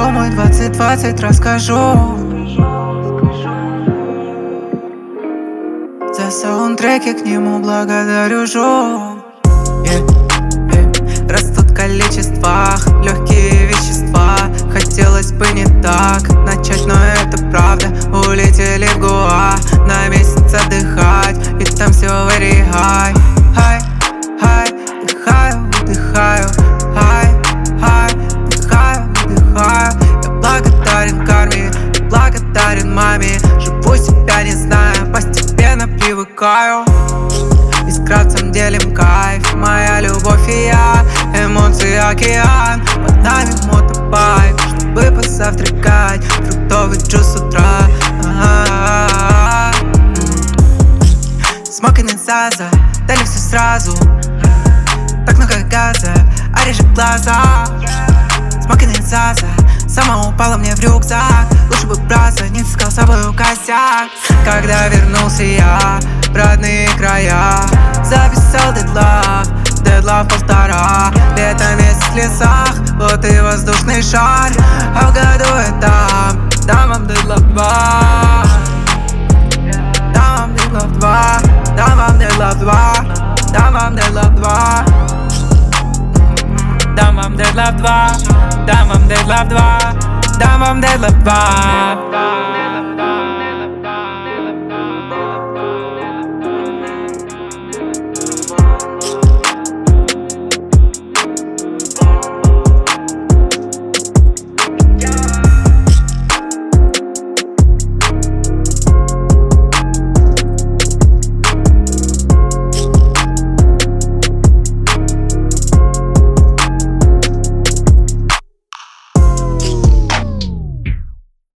про мой 2020 расскажу. За саундтреки к нему благодарю жу. Растут в количествах легкие вещества. Хотелось бы не так начать, но это правда. Улетели в Гоа на месяц отдыхать, и там все very high. Хай, хай, вдыхаю, выдыхаю. Хай, хай, вдыхаю, выдыхаю. Я благодарен карме, я благодарен маме. Живу себя не зная, постепенно привыкаю. И с кравцем делим кайф, моя любовь и я. Эмоции океан, под нами мотобайк, чтобы позавтракать. Фруктовый джус с утра. Смокин и Заза, дали все сразу. Так много газа, а режет глаза. Смокин и Заза, сама упала мне в рюкзак. Лучше бы браться, не таскал с собой косяк. Когда вернулся я в родные края, записал Dead Love 1,5. Лето месяц в лесах, вот и воздушный шар. А в году я дам вам Dead Love 2. Дам вам Dead Love 2. Дам вам Dead Love 2. Дам вам Dead Love 2. Дам вам Dead Love 2. Дам вам Dead Love 2. Дам вам Dead Love 2.